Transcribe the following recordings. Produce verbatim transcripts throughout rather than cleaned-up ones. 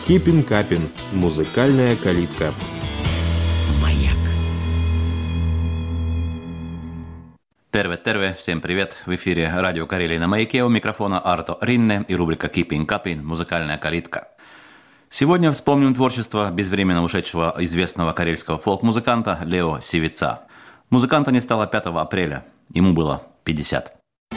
Кипин-Капин. Музыкальная калитка. Маяк. Терве, терве, всем привет! В эфире радио Карелия на Маяке, у микрофона Арто Ринне и рубрика Кипин-Капин. Музыкальная калитка. Сегодня вспомним творчество безвременно ушедшего известного карельского фолк-музыканта Лео Сивица. Музыканта не стало пятого апреля, ему было пятьдесят.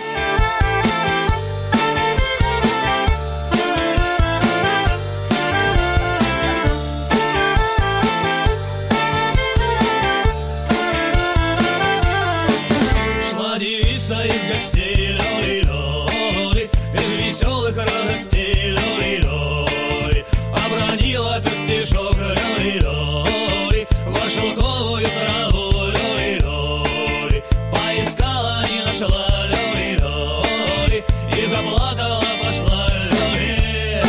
Шла девица из гостей, лёли-лёли, из веселых радостей, лёли-лёли, обронила перстишок, лёли-лёли, во шелковую траву, лёли-лёли, поискала, не нашла, лёли-лёли, и заплакала, пошла, лёли.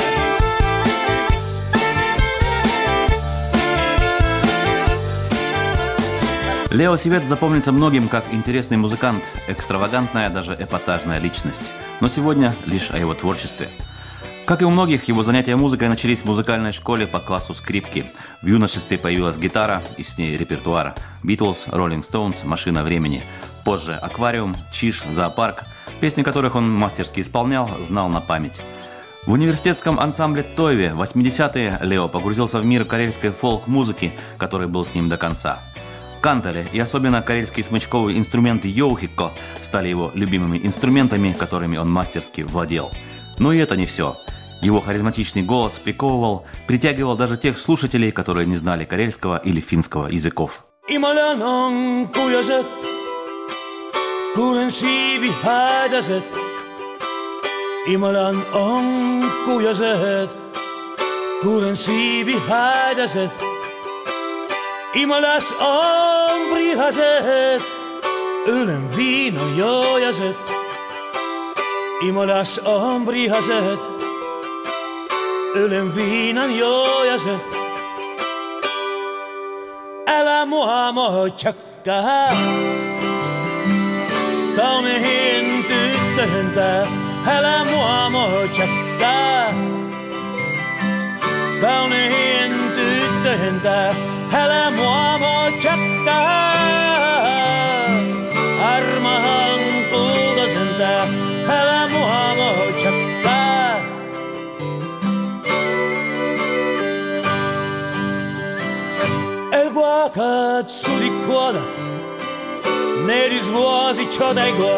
Лео Сивец запомнится многим как интересный музыкант, экстравагантная, даже эпатажная личность. Но сегодня лишь о его творчестве. Как и у многих, его занятия музыкой начались в музыкальной школе по классу скрипки. В юношестве появилась гитара и с ней репертуар: Битлз, Роллинг Стоунс, Машина времени. Позже Аквариум, Чиж, Зоопарк, песни которых он мастерски исполнял, знал на память. В университетском ансамбле Тойве в восьмидесятые Лео погрузился в мир карельской фолк-музыки, который был с ним до конца. Кантеле и особенно карельские смычковые инструменты йоухикко стали его любимыми инструментами, которыми он мастерски владел. Но и это не все. Его харизматичный голос приковывал, притягивал даже тех слушателей, которые не знали карельского или финского языков. Imalan on kujaset, kuulen siivi häädaset. Imalan on kujaset, kuulen siivi häädaset. Imalas on prihased, ülem viinajoojased. Imalas on prihased, ülem viinajoojased. Älä mua mohtsakka, kaunihin tyttöhön tää. Älä mua mohtsakka, kaunihin tyttöhön tää. Älä mua mohtsakka, armahan kultasen tää. Älä mua mohtsakka. El guacat sudikuada, nedis vuosi chodegua.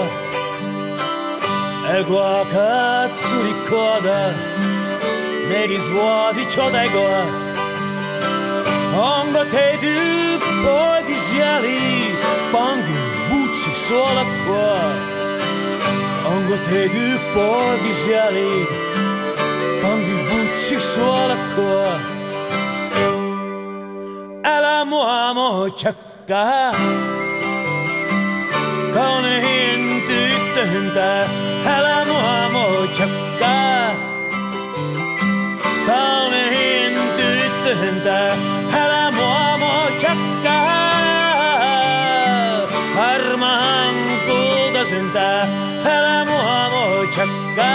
El guacat sudikuada, nedis vuosi chodegua. Onko tehty poikisjäli, pankin butsik suolakua? Onko tehty poikisjäli, pankin butsik suolakua? Älä mua mohtsakka, kaunihin tyttöhön tää. Älä mua mohtsakka, kaunihin tyttöhön tää. Älä mua mohtsakka, armahan kultasen tää. Älä mua mohtsakka.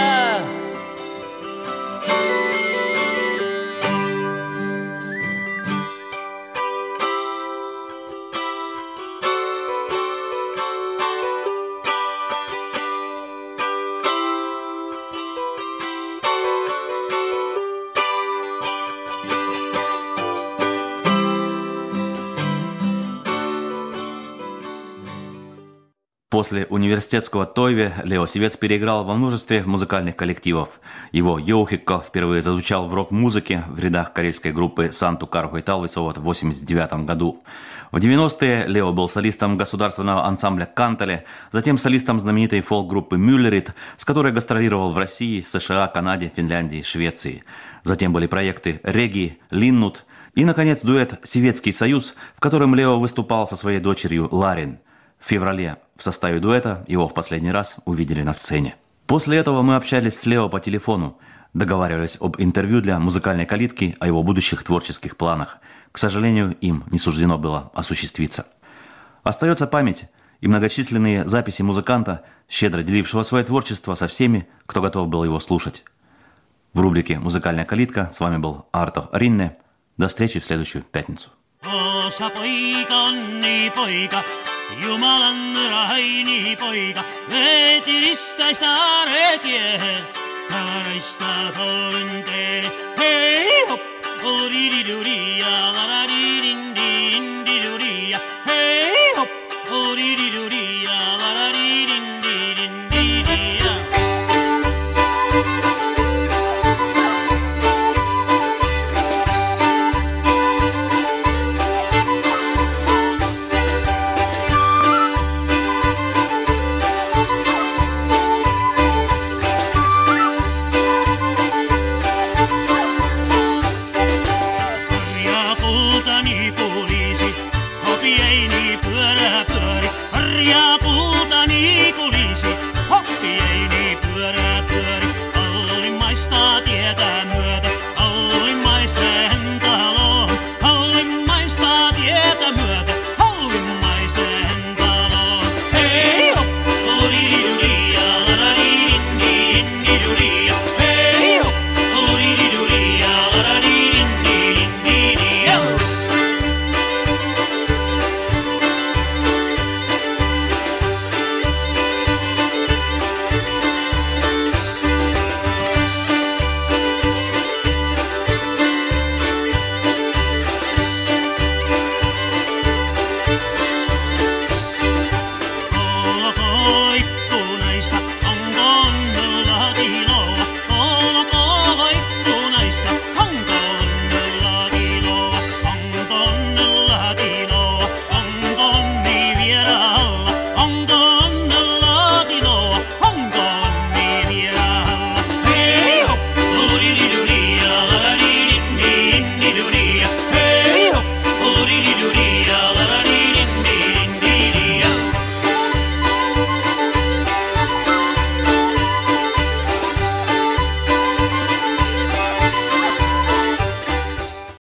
После университетского Тойве Лео Сивец переиграл во множестве музыкальных коллективов. Его йоухикко впервые зазвучал в рок-музыке в рядах карельской группы Санту Карху и Талвисоват в восемьдесят девятом году. В девяностые Лео был солистом государственного ансамбля Кантеле, затем солистом знаменитой фолк-группы Мюллерит, с которой гастролировал в России, США, Канаде, Финляндии, Швеции. Затем были проекты Реги, Линнут и, наконец, дуэт «Сиветский союз», в котором Лео выступал со своей дочерью Ларин. В феврале в составе дуэта его в последний раз увидели на сцене. После этого мы общались с Лео по телефону, договаривались об интервью для музыкальной калитки, о его будущих творческих планах. К сожалению, им не суждено было осуществиться. Остается память и многочисленные записи музыканта, щедро делившего свое творчество со всеми, кто готов был его слушать. в рубрике «Музыкальная калитка». С вами был Арто Ринне. До встречи в следующую пятницу. Osa poika, onni poika, Jumalan rahaini poika, veti ristaista aretie, taraista polven teene. Hei hop, olididuri ja